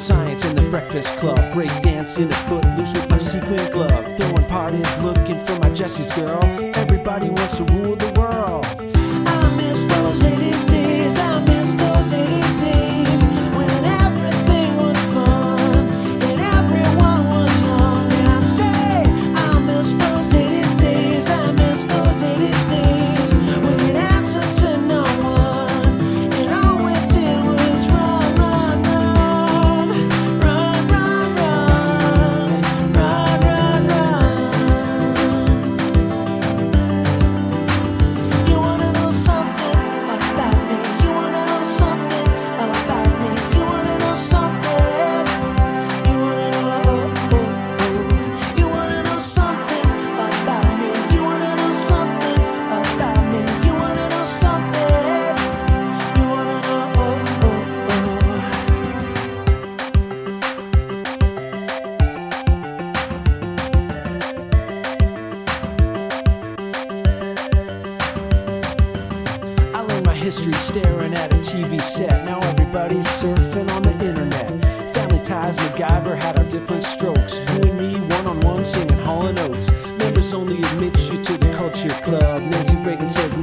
science in the breakfast club, break dancing a footloose with my sequin glove, throwing parties looking for my Jessie's girl. Everybody wants to rule the world. I miss those 80s days, I miss those 80s days, when everything was fun and everyone was young. And I say, I miss those 80s days, I miss those 80s days, when it answered to no one, and all we did was run, run, run, run, run, run, run, run, run. You wanna know something about me? You wanna know something about me? You wanna know something? You wanna know, you wanna know something about me? You wanna know something about me? You wanna know something? You wanna know, I learned my history staring at a TV set. Now everybody's surfing on the internet. Family ties, MacGyver had our different strokes. You and me, one-on-one, singing Hall & Oates. Members only admit you to the culture club. Nancy Reagan says